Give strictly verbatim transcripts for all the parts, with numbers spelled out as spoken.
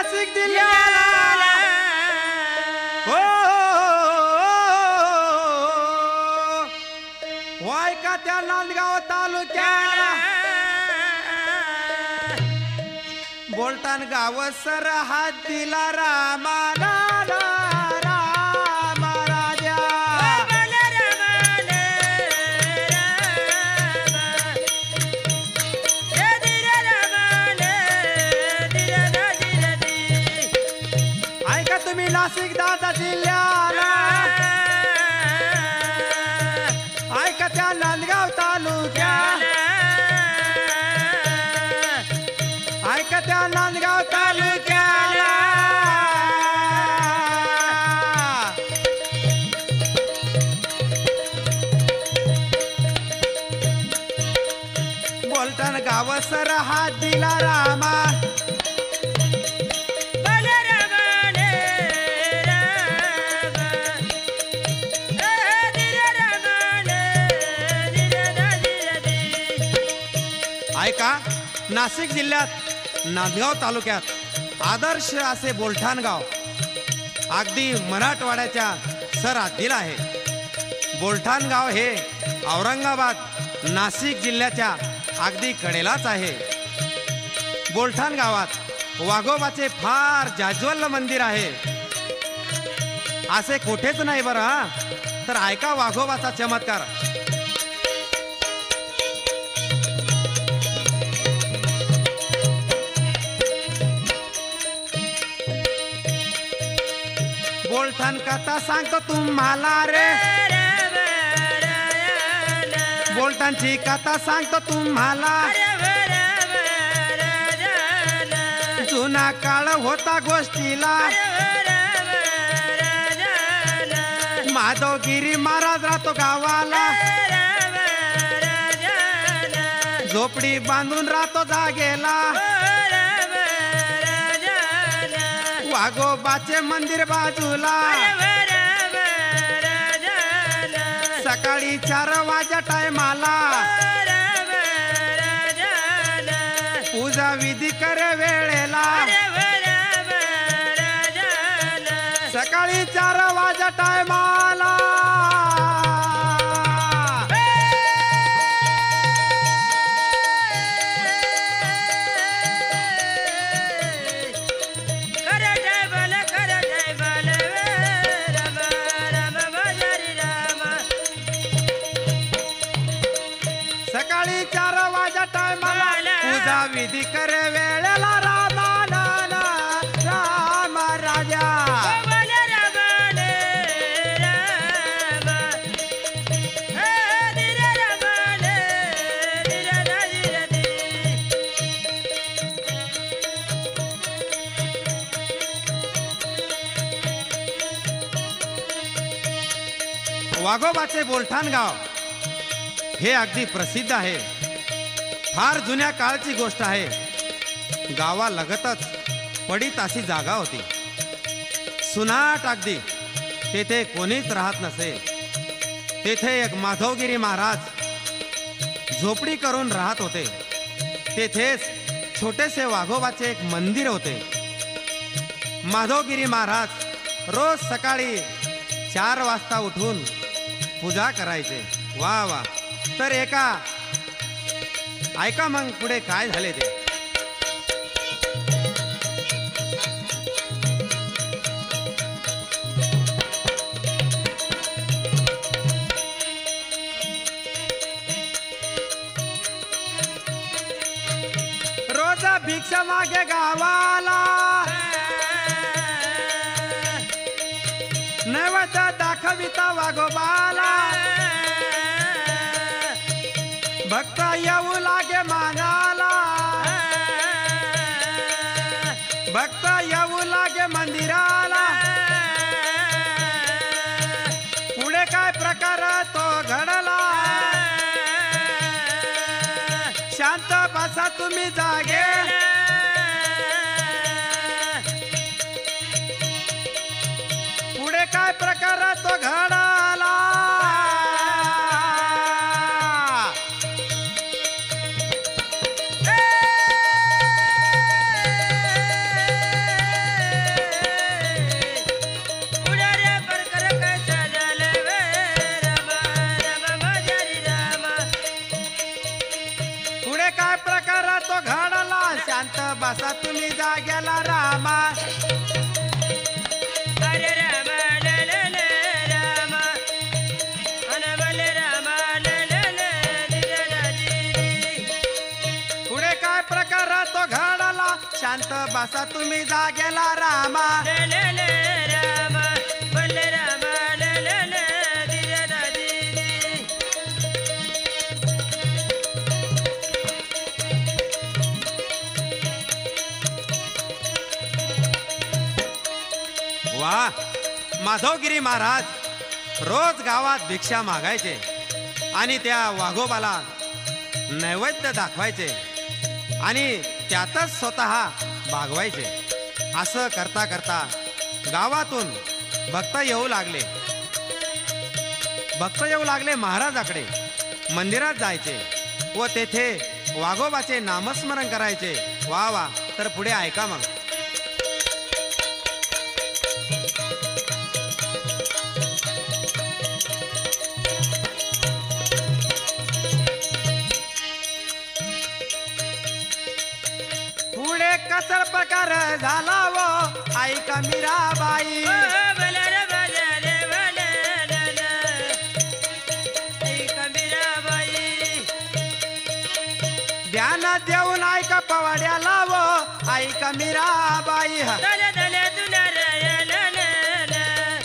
नाशिक जिल्ह्याला हो वाय का त्या नांदगाव तालुक्याला बोलतान गाव सर हात दिला रामाला राम राजा ऐका तुम्ही नाशिक दादा जिल्ह्याला ऐका त्या नांदगाव तालुक्याला ऐका त्या नांदगाव तालुक्याला बोलतान गाव सर हात दिला रामा ऐका नाशिक जिल्ह्यात नांदगाव तालुक्यात आदर्श असे बोलठाण गाव अगदी मराठवाड्याच्या सर हद्दीला आहे। बोलठाण गाव हे औरंगाबाद नाशिक जिल्ह्याच्या अगदी कडेलाच आहे। बोलठाण गावात वाघोबाचे फार जाज्वल्य मंदिर आहे। असे कोठेच नाही बरं हा, तर ऐका वाघोबाचा चमत्कार। बोलठाण कथा सांगतो तुम्हाला रे बोलठाणची कथा सांगतो तुम्हाला जुना काळ होता गोष्टीला माधवगिरी महाराज राहतो गावाला झोपडी बांधून राहतो जागेला वाघोबाचे मंदिर बाजूला सकाळी चार वाजा टायमाला पूजा विधी करे वेळेला सकाळी चार वाजा टायमाला सकाळी चार वाजा टायमाला पूजा विधी करे वेळेला रामा नाना राम राजा वाघोबाचे बोलठाण गाव हे अगदी प्रसिद्ध आहे। फार जुन्या काळची गोष्ट आहे। गावालगतच पडीत अशी जागा होती, सुनाट अगदी। तेथे कोणीच राहत नसे। तेथे एक माधवगिरी महाराज झोपडी करून राहत होते। तेथेच छोटेसे वाघोबाचे एक मंदिर होते। माधवगिरी महाराज रोज सकाळी चार वाजता उठून पूजा करायचे। वा वा। तर एका ऐका मग पुढे काय झाले ते। रोज भिक्षा मागे गावाला नैवेद्य दाखविता वाघोबाला भक्त येऊ लागे मागाला भक्त येऊ लागे मंदिराला पुढे काय प्रकार तो घडला शांत बसा तुम्ही जागे पुढे काय प्रकार तो घडला शांत बसा तुम्ही जागेला रामा. ले ले ले रामा बोले रामा ले ले ले दिरे दादीनी. वा, माधवगिरी महाराज रोज गावात भिक्षा मागायचे आणि त्या वाघोबाला नैवेद्य दाखवायचे आणि त्यातच स्वतः भागवायचे. असं करता करता गावातून भक्त येऊ लागले. भक्त येऊ लागले महाराजाकडे. मंदिरात जायचे व तेथे वाघोबाचे नामस्मरण करायचे. वा वा. तर पुढे ऐका मग. पुढे कसर प्रकार झाला व ऐका मीराबाई. बोले रे बोले रे बोले ले ले ऐका मीराबाई. ध्यान देऊन ऐका पवाड्याला व ऐका मीराबाई. दले दले तुला रे ले ले ले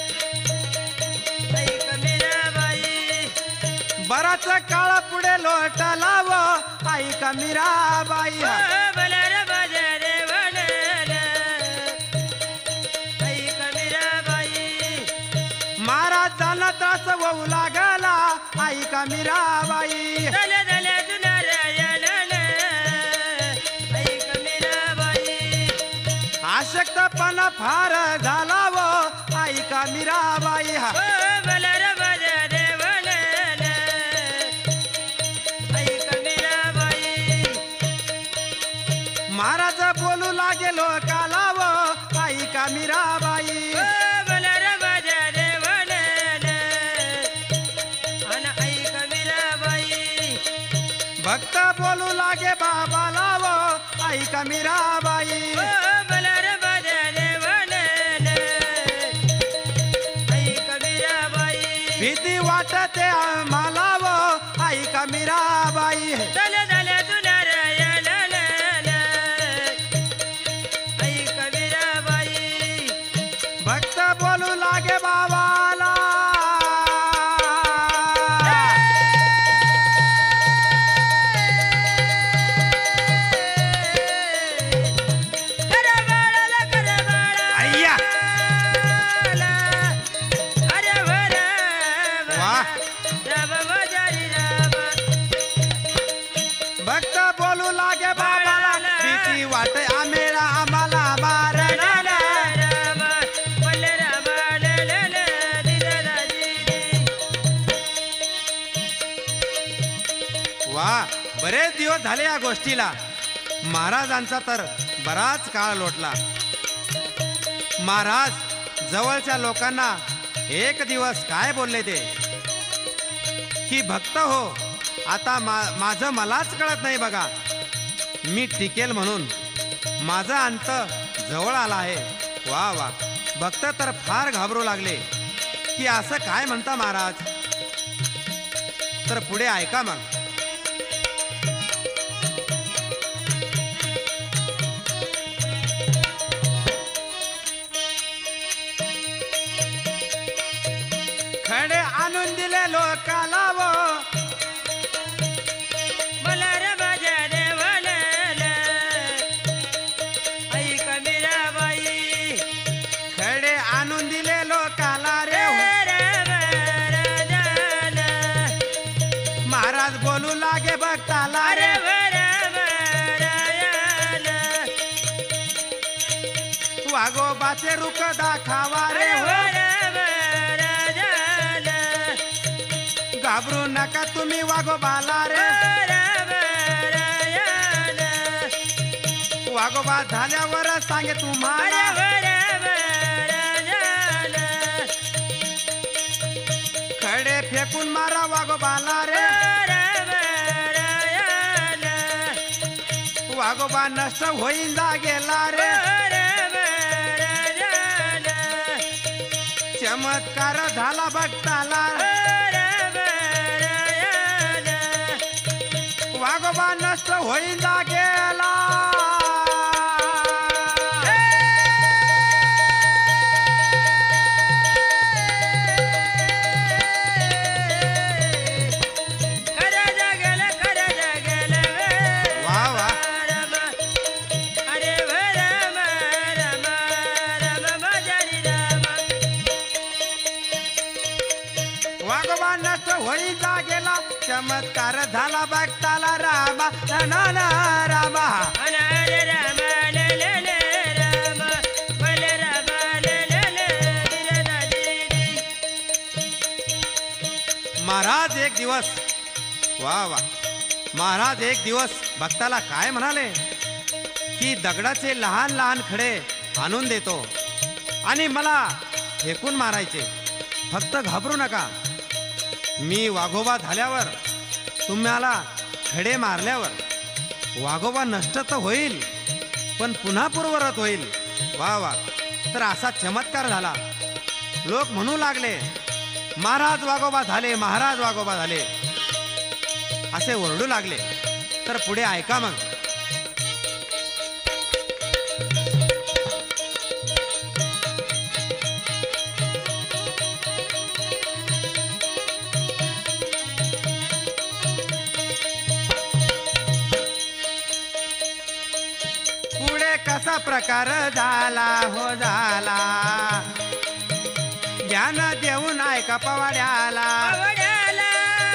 ऐका मीराबाई. बराच काळ पुढे लोटला व ऐका मीराबाई. बोले रे बोले रे बोले ले ऐका मीराबाई. महाराजांना त्रास होऊ लागला ऐका मीराबाई. दले दले तुला रे ले ले ऐका मीराबाई. आशक्तपणा फार झाला व ऐका मीराबाई. बोले रे बोले रे बोले ले ऐका मीराबाई. महाराज बोलू लागे लोकाला व ऐका मीराबाई. बोले रे बोले रे बोले ले अन ऐका मीराबाई. भक्त बोलू लागे बाबाला व ऐका मीराबाई. बोले रे बोले रे बोले ले ऐका मीराबाई. भीती वाटते आम्हाला व ऐका मीराबाई. दले दले तुला रे ले ले ले ऐका मीराबाई. भक्त बोलू लागे बाबाला. करे बाळाला करे बाळा. अय्या. अरे वरे वाह. राम वजारी राम. भक्त बोलू लागे बाबाला. भीती वाटे आमेला आम्हाला मारणाला. राम बोले राम ले ले ले दिरे दादीनी. वा, बरेच दिवस झाले या गोष्टीला. महाराजांचा तर बराच काळ लोटला. महाराज जवळच्या लोकांना एक दिवस काय बोलले ते की भक्त हो, आता मा माझं मलाच कळत नाही बघा. मी टिकेल म्हणून माझा अंत जवळ आला आहे. वा वा. भक्त तर फार घाबरू लागले की असं काय म्हणता महाराज. तर पुढे ऐका मग. खडे आणून दिले लोकाला व बोले रे बोले रे बोले ले ऐका मीराबाई. खडे आणून दिले लोकाला रे. महाराज बोलू लागे भक्ताला रे. वाघोबाचे रुख दाखावा रे हो. घाबरू नका तुम्ही वाघोबाला रे. वाघोबा झाल्यावर सांगे तुम्हाला. खडे फेकून मारा वाघोबाला रे. वाघोबा नष्ट होईन जागेला रे. चमत्कार झाला भक्ताला. वाघोबा नष्ट होईन जागेला. वाघोबा नष्ट होईचा गेला चमत्कार झाला भक्ताला रामा ना ना रामा अनार राम लल राम बल राम लल दिरदा दीदी. महाराज एक दिवस वा वा महाराज एक दिवस भक्ताला काय म्हणाले की दगडाचे लहान लहान खडे आणून देतो आणि मला फेकून मारायचे, फक्त घाबरू नका. मी वाघोबा झाल्यावर तुम्हाला खडे मारल्यावर वाघोबा नष्ट तर होईल पण पुन्हा पूर्वरत होईल. वा वा तर असा चमत्कार झाला. लोक म्हणू लागले महाराज वाघोबा झाले, महाराज वाघोबा झाले असे ओरडू लागले. तर पुढे ऐका मग. पुढे कसा प्रकार झाला हो झाला ज्ञान देऊन ऐका पवाड्याला, पवड्याला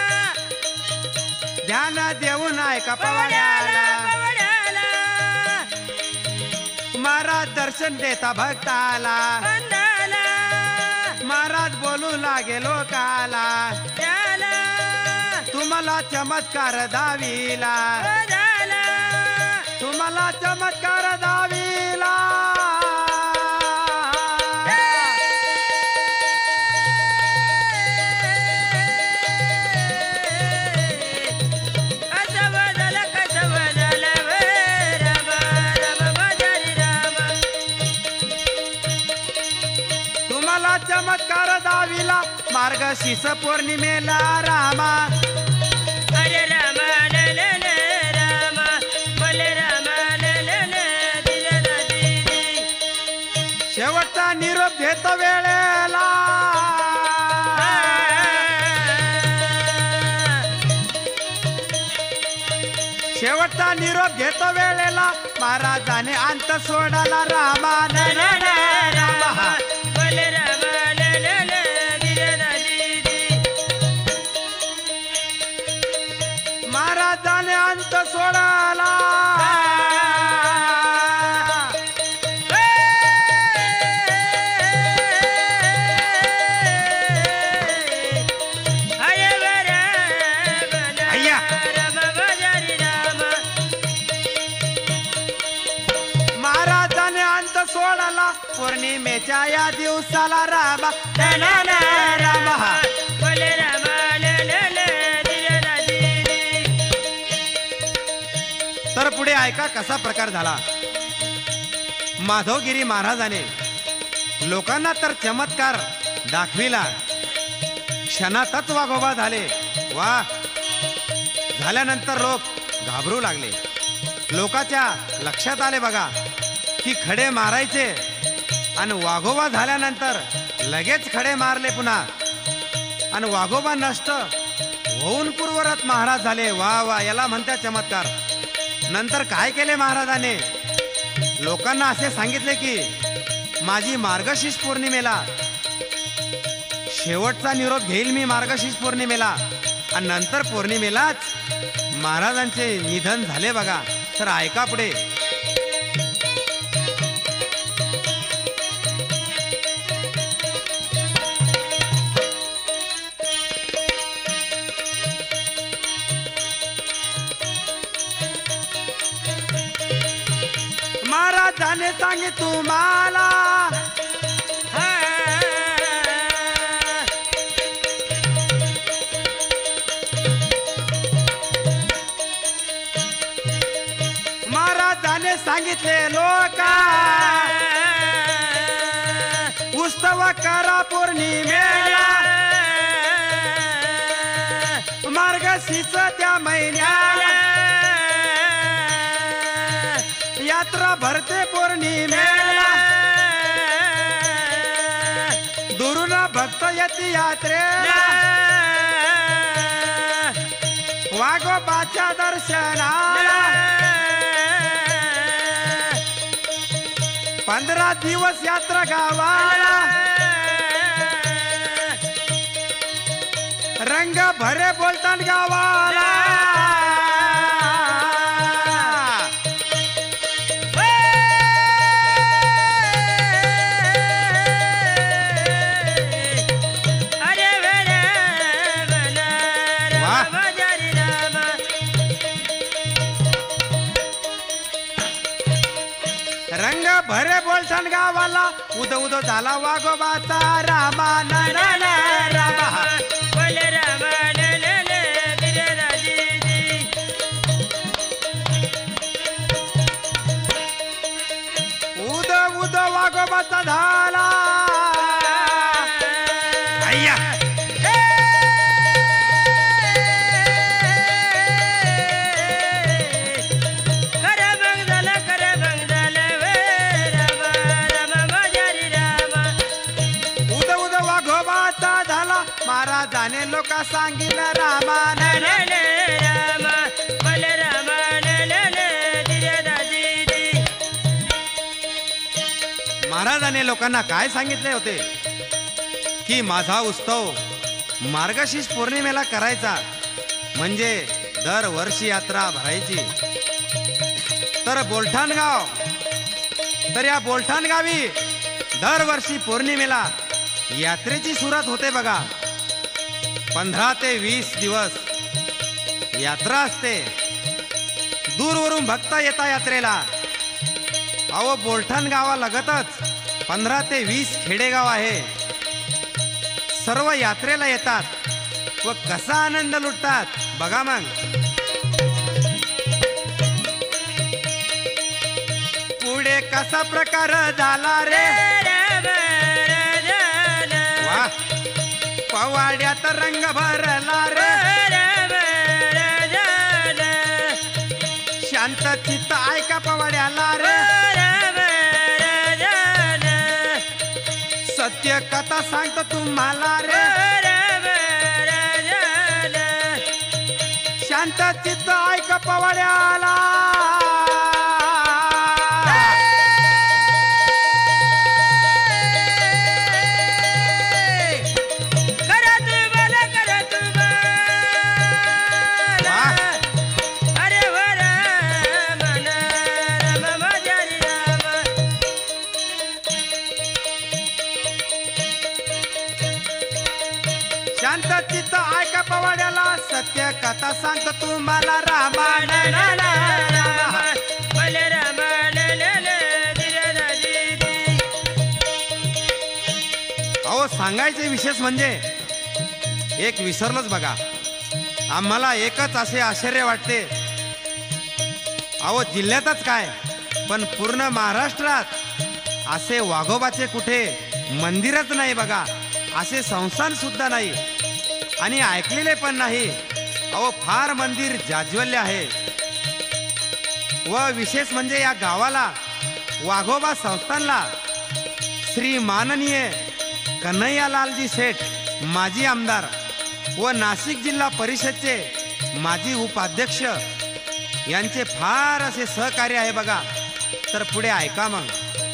ध्यान देऊन ऐका पवड्याला पवाड्याला. पवड्याला महाराज दर्शन देता भक्ताला, बंदाला महाराज बोलू लागे लोकाला त्याला तुम्हाला चमत्कार दावीला, झाला तुम्हाला चमत्कार दावीला. कसं झालं कसं झालं वे राम राम बाजारी राम. तुम्हाला चमत्कार दावीला मार्गशीर्ष पौर्णिमेला रामा. अरे राम लल राम बल राम लल दिरदा दीदी. शेवटचा निरोप घेत वेळेला शेवटचा निरोप घेतो वेळेला महाराजाने अंत सोडाला रामा ना ना ना रामा. बल राम लल दिरदा दीदी. महाराजाने अंत सोडाला. अरे बरं अय्या. राम बाजारी राम. महाराजाने अंत सोडाला पौर्णिमेच्या या दिवसाला रामा ना ना ना रामा. बल राम लल दिरदा दीदी. तर पुढे ऐका कसा प्रकार झाला. माधवगिरी महाराजाने लोकांना तर चमत्कार दाखविला, क्षणातच वाघोबा झाले. वा झाल्यानंतर लोक घाबरू लागले. लोकाच्या लक्षात आले बघा की खडे मारायचे आणि वाघोबा झाल्यानंतर लगेच खडे मारले पुन्हा आणि वाघोबा नष्ट होऊन पूर्वरत महाराज झाले. वा वा याला म्हणतात चमत्कार. नंतर काय केले महाराजाने, लोकांना असे सांगितले की माझी मार्गशीर्ष पौर्णिमेला शेवटचा निरोप घेईल मी मार्गशीर्ष पौर्णिमेला आणि नंतर पौर्णिमेलाच महाराजांचे निधन झाले बघा. तर ऐका पुढे. महाराजाने सांगे तुम्हाला महाराजाने सांगितले लोका उत्सव करा पौर्णिमेला मार्गशीर्ष त्या महिन्याला यात्रा भरते पौर्णिमेला दुरून भक्त येते यात्रेला वाघोबाच्या दर्शनाला पंधरा दिवस यात्रा गावाला रंग भरे बोलतान गावाला अरे वेळे बना राम हरी राम रंग भरे बोलतान गावाला उद उद झाला वाघोबाचा रामा नंदन रामा बोल राम नंदन गिरिराजी उद उद वाघोबाचा झाला अय्या कर बंगदल कर बंगदल वे राम राम हरी राम उद उद वाघोबाचा झाला महाराजाने लोका सांगितलं रामा नंदन राम बोल राम नंदन गिरिराजी महाराजाने लोकांना काय सांगितले होते की माझा उत्सव मार्गशीर्ष पौर्णिमेला करायचा म्हणजे दरवर्षी यात्रा भरायची तर बोलठाण गाव तर या बोलठाण गावी दरवर्षी पौर्णिमेला यात्रेची सुरुवात होते बघा पंधरा ते वीस दिवस यात्रा असते दूरवरून भक्त येता यात्रेला अहो बोलठाण गावालगतच पंधरा ते वीस खेडेगाव आहे सर्व यात्रेला येतात व कसा आनंद लुटतात बघा मग पुढे कसा प्रकार झाला रे वा पवाड्यात रंग भरला रे शांत चित्त ऐका पवाड्याला रे सत्य कथा सांगतो तुम्हाला रे शांत चित्त ऐका पवाड्याला शांत चित्त ऐका पवाड्याला सत्य कथा सांगतो तुम्हाला रामा बोल राम नंदन गिरिराजी अहो सांगायचे विशेष म्हणजे एक विसरलोच बघा आम्हाला एकच असे आश्चर्य वाटते अहो जिल्ह्यातच काय पण पूर्ण महाराष्ट्रात असे वाघोबाचे कुठे मंदिरच नाही बघा असे संस्थान सुद्धा नाही आणि ऐकलेले पण नाही अहो फार मंदिर जाज्वल्य आहे व विशेष म्हणजे या गावाला वाघोबा संस्थानला श्री माननीय कन्हैयालालजी सेठ माजी आमदार व नाशिक जिल्हा परिषदचे माजी उपाध्यक्ष यांचे फार असे सहकार्य आहे बघा तर पुढे ऐका मग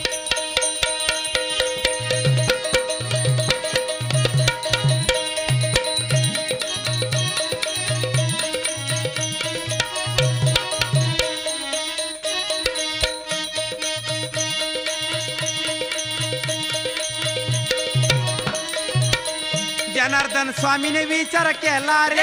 जनार्दन स्वामीने विचार केला रे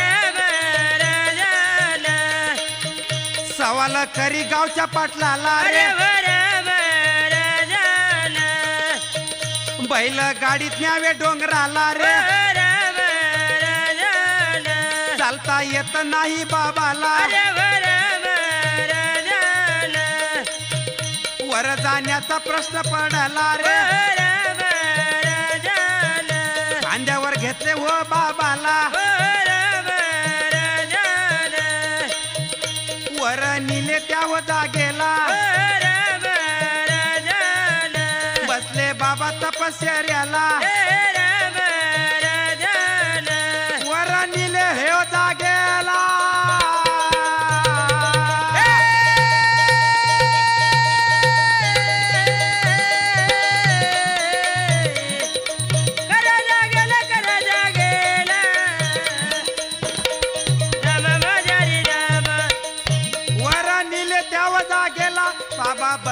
सवाल करी गावच्या पाटलाला रे बैल गाडीत न्यावे डोंगराला रे चालता येत नाही बाबाला वर जाण्याचा प्रश्न पडला रे खांद्यावर घेतले हो बाबाला वर निले त्या हो जागेला बसले बाबा तपश्चर्याला वर निले हे हो जागेला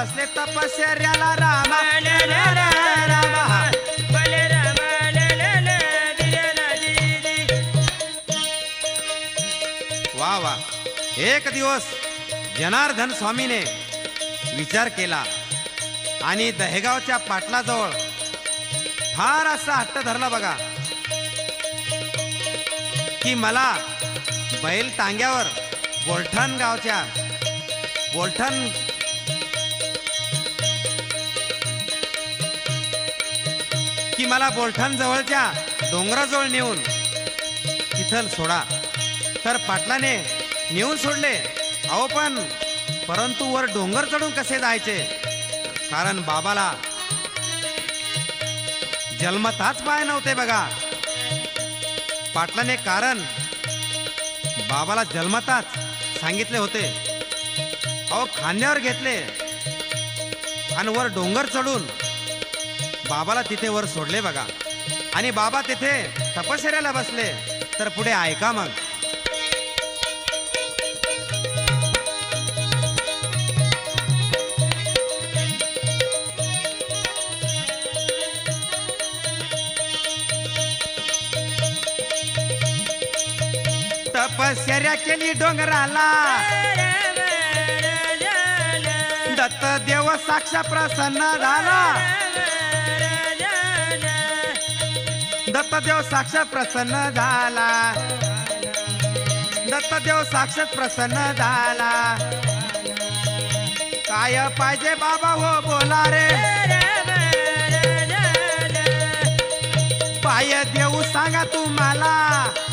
बसले तपश्चर्याला रामा ल ल ल रामा बलराम ल ल ल दिरा दी वा वा. एक दिवस जनार्दन स्वामीने विचार केला आणि दहेगावच्या पाटलाजवळ फार असा हट्ट धरला बघा की मला बैल टांग्यावर बोलठाण गावच्या बोलठाण की मला बोलठाण जवळच्या डोंगराजवळ नेऊन तिथं सोडा. तर पाटलाने नेऊन सोडले. अहो पण परंतु वर डोंगर चढून कसे जायचे, कारण बाबाला जन्मताच पाय नव्हते बघा. पाटलाने कारण बाबाला जन्मताच सांगितले होते. अहो खांद्यावर घेतले आणि वर डोंगर चढून बाबाला तिथे वर सोडले बघा. आणि बाबा तिथे तपश्चर्याला बसले. तर पुढे ऐका मग. तपश्चर्या केली डोंगराला, दत्त देव साक्ष प्रसन्न झाला. दत्तदेव साक्षात प्रसन्न झाला. दत्तदेव साक्षात प्रसन्न झाला. काय पाहिजे बाबा हो बोला रे, पाय देऊ सांगा तुम्हाला.